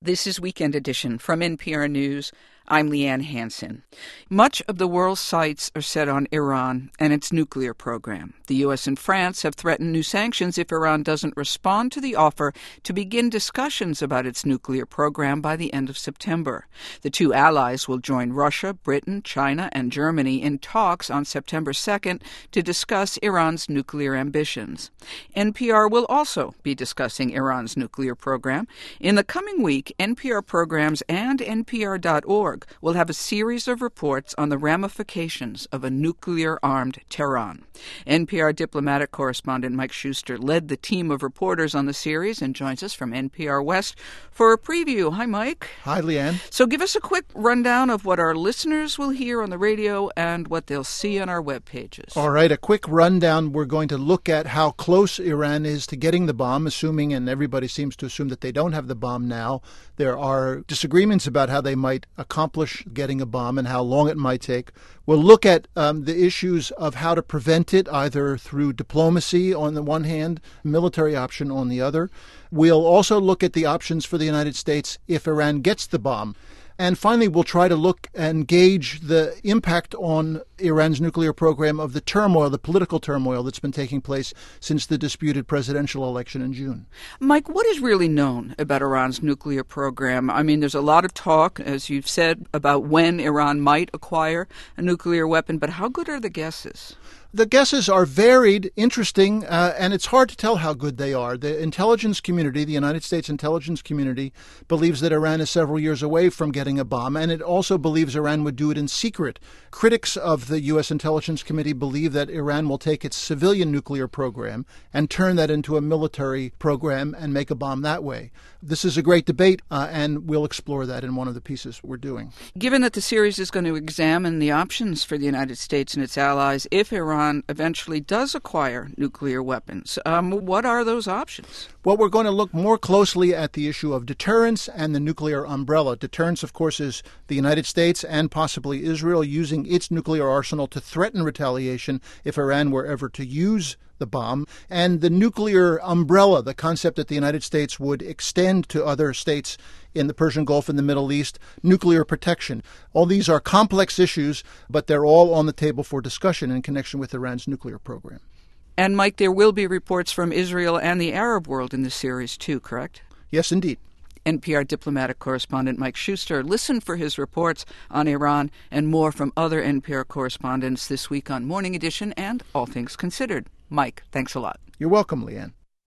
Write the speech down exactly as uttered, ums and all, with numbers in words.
This is Weekend Edition from N P R News. I'm Leanne Hansen. Much of the world's sights are set on Iran and its nuclear program. The U S and France have threatened new sanctions if Iran doesn't respond to the offer to begin discussions about its nuclear program by the end of September. The two allies will join Russia, Britain, China, and Germany in talks on September second to discuss Iran's nuclear ambitions. N P R will also be discussing Iran's nuclear program. In the coming week, N P R programs and N P R dot org will have a series of reports on the ramifications of a nuclear-armed Tehran. N P R diplomatic correspondent Mike Schuster led the team of reporters on the series and joins us from N P R West for a preview. Hi, Mike. Hi, Leanne. So give us a quick rundown of what our listeners will hear on the radio and what they'll see on our web pages. All right, a quick rundown. We're going to look at how close Iran is to getting the bomb, assuming, and everybody seems to assume that they don't have the bomb now. There are disagreements about how they might accomplish getting a bomb and how long it might take. We'll look at um, the issues of how to prevent it, either through diplomacy on the one hand, military option on the other. We'll also look at the options for the United States if Iran gets the bomb. And finally, we'll try to look and gauge the impact on Iran's nuclear program of the turmoil, the political turmoil that's been taking place since the disputed presidential election in June. Mike, what is really known about Iran's nuclear program? I mean, there's a lot of talk, as you've said, about when Iran might acquire a nuclear weapon, but how good are the guesses? The guesses are varied, interesting, uh, and it's hard to tell how good they are. The intelligence community, the United States intelligence community, believes that Iran is several years away from getting a bomb, and it also believes Iran would do it in secret. Critics of the U S intelligence committee believe that Iran will take its civilian nuclear program and turn that into a military program and make a bomb that way. This is a great debate, uh, and we'll explore that in one of the pieces we're doing. Given that the series is going to examine the options for the United States and its allies if Iran eventually does acquire nuclear weapons, um, what are those options? Well, we're going to look more closely at the issue of deterrence and the nuclear umbrella. Deterrence, of course, is the United States and possibly Israel using its nuclear arsenal to threaten retaliation if Iran were ever to use the bomb, and the nuclear umbrella, the concept that the United States would extend to other states in the Persian Gulf and the Middle East, nuclear protection. All these are complex issues, but they're all on the table for discussion in connection with Iran's nuclear program. And, Mike, there will be reports from Israel and the Arab world in this series, too, correct? Yes, indeed. N P R diplomatic correspondent Mike Schuster. Listen for his reports on Iran and more from other N P R correspondents this week on Morning Edition and All Things Considered. Mike, thanks a lot. You're welcome, Leanne.